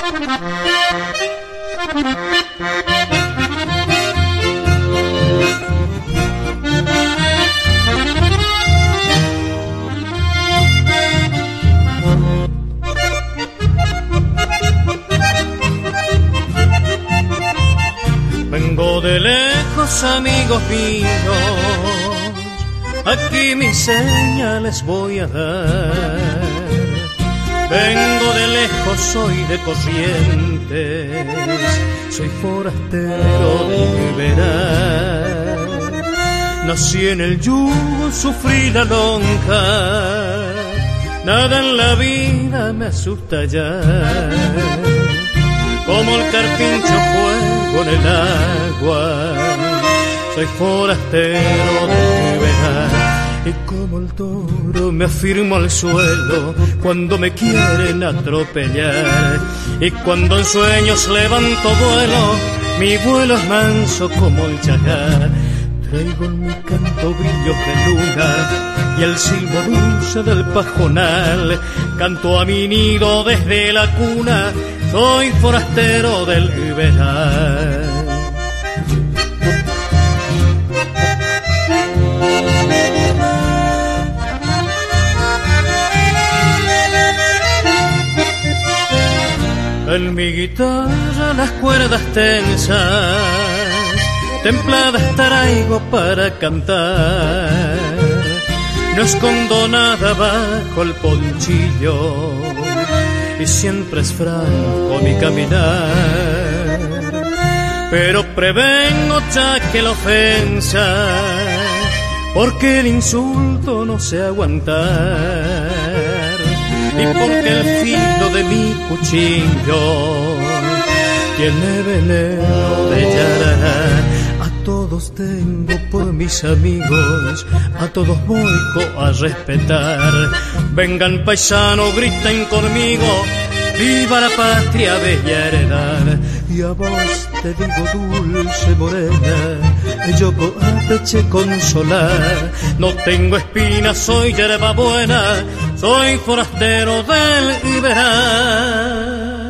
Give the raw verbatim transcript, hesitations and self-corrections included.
Vengo de lejos, amigos míos, aquí mis señales voy a dar. Vengo de lejos, soy de Corrientes, soy forastero de verar. Nací en el yugo, sufrí la lonja, nada en la vida me asusta ya. Como el carpincho juego en el agua, soy forastero de verar. Y como el toro me afirmo al suelo cuando me quieren atropellar. Y cuando en sueños levanto vuelo, mi vuelo es manso como el chagá. Traigo en mi canto brillos de luna y el silbo dulce del pajonal. Canto a mi nido desde la cuna, soy forastero del verar. En mi guitarra las cuerdas tensas, templadas traigo para cantar. No escondo nada bajo el ponchillo y siempre es franco mi caminar. Pero prevengo ya que la ofensa, porque el insulto no sé aguantar. Y porque el filo de mi cuchillo tiene veneno de yarará. A todos tengo por mis amigos, a todos voy a respetar. Vengan paisanos, griten conmigo, viva la patria, bella heredad. Y a vos te digo dulce morena, yo apeche consolar. No tengo espinas, soy yerba buena, soy forastero del Iberá.